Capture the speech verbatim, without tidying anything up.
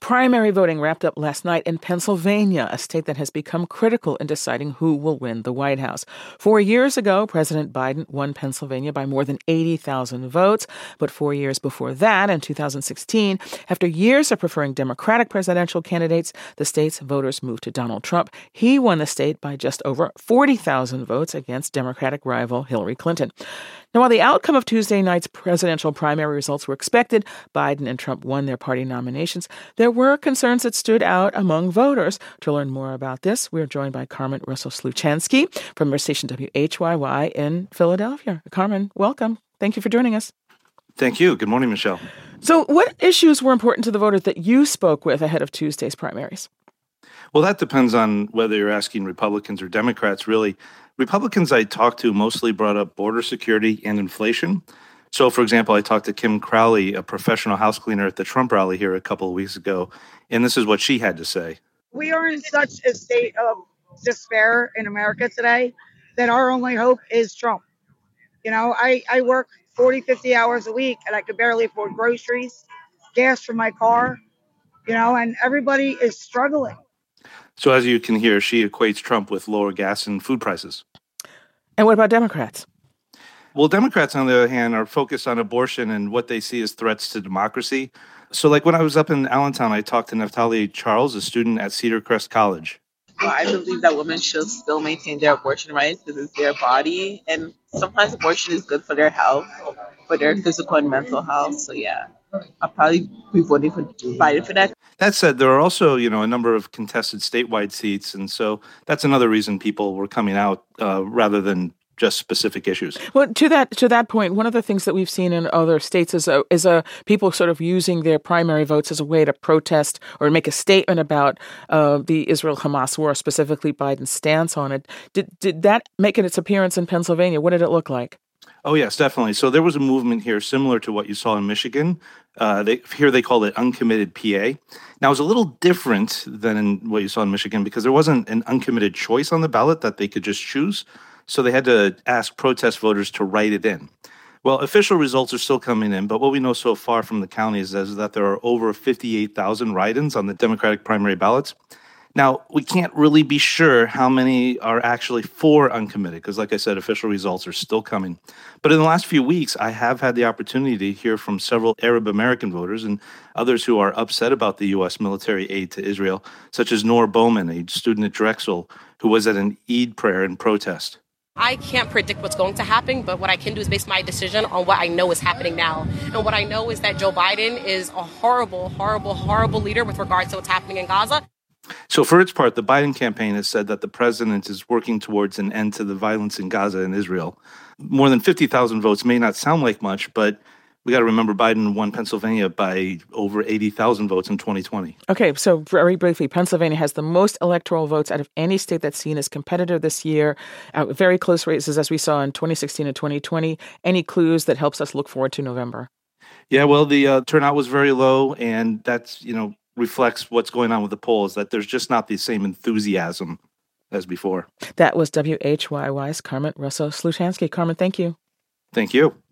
Primary voting wrapped up last night in Pennsylvania, a state that has become critical in deciding who will win the White House. Four years ago, President Biden won Pennsylvania by more than eighty thousand votes. But four years before that, in two thousand sixteen, after years of preferring Democratic presidential candidates, the state's voters moved to Donald Trump. He won the state by just over forty thousand votes against Democratic rival Hillary Clinton. Now, while the outcome of Tuesday night's presidential primary results were expected, Biden and Trump won their party nominations. There were concerns that stood out among voters. To learn more about this, we're joined by Carmen Russell-Sluchansky from our station W H Y Y in Philadelphia. Carmen, welcome. Thank you for joining us. Thank you. Good morning, Michelle. So what issues were important to the voters that you spoke with ahead of Tuesday's primaries? Well, that depends on whether you're asking Republicans or Democrats, really. Republicans I talked to mostly brought up border security and inflation. So, for example, I talked to Kim Crowley, a professional house cleaner at the Trump rally here a couple of weeks ago, and this is what she had to say. We are in such a state of despair in America today that our only hope is Trump. You know, I, I work forty, fifty hours a week, and I could barely afford groceries, gas for my car, you know, and everybody is struggling. So as you can hear, she equates Trump with lower gas and food prices. And what about Democrats? Well, Democrats, on the other hand, are focused on abortion and what they see as threats to democracy. So like when I was up in Allentown, I talked to Naftali Charles, a student at Cedar Crest College. Well, I believe that women should still maintain their abortion rights because it's their body. And sometimes abortion is good for their health, for their physical and mental health. So, yeah, I'll probably be voting for Biden for that. That said, there are also, you know, a number of contested statewide seats. And so that's another reason people were coming out uh, rather than just specific issues. Well, to that to that point, one of the things that we've seen in other states is a, is a people sort of using their primary votes as a way to protest or make a statement about uh, the Israel-Hamas war, specifically Biden's stance on it. Did did that make its appearance in Pennsylvania? What did it look like? Oh, yes, definitely. So there was a movement here similar to what you saw in Michigan. Uh, they, here they called it uncommitted P A. Now, it was a little different than in what you saw in Michigan because there wasn't an uncommitted choice on the ballot that they could just choose. So they had to ask protest voters to write it in. Well, official results are still coming in, but what we know so far from the counties is that there are over fifty-eight thousand write-ins on the Democratic primary ballots. Now, we can't really be sure how many are actually for uncommitted, because like I said, official results are still coming. But in the last few weeks, I have had the opportunity to hear from several Arab American voters and others who are upset about the U S military aid to Israel, such as Noor Bowman, a student at Drexel, who was at an Eid prayer in protest. I can't predict what's going to happen, but what I can do is base my decision on what I know is happening now. And what I know is that Joe Biden is a horrible, horrible, horrible leader with regards to what's happening in Gaza. So for its part, the Biden campaign has said that the president is working towards an end to the violence in Gaza and Israel. More than fifty thousand votes may not sound like much, but we got to remember Biden won Pennsylvania by over eighty thousand votes in twenty twenty. Okay, so very briefly, Pennsylvania has the most electoral votes out of any state that's seen as competitive this year. Uh, very close races, as we saw in twenty sixteen and twenty twenty. Any clues that helps us look forward to November? Yeah, well, the uh, turnout was very low, and that's, you know, reflects what's going on with the polls, that there's just not the same enthusiasm as before. That was W H Y Y's Carmen Russell-Sluchansky. Carmen, thank you. Thank you.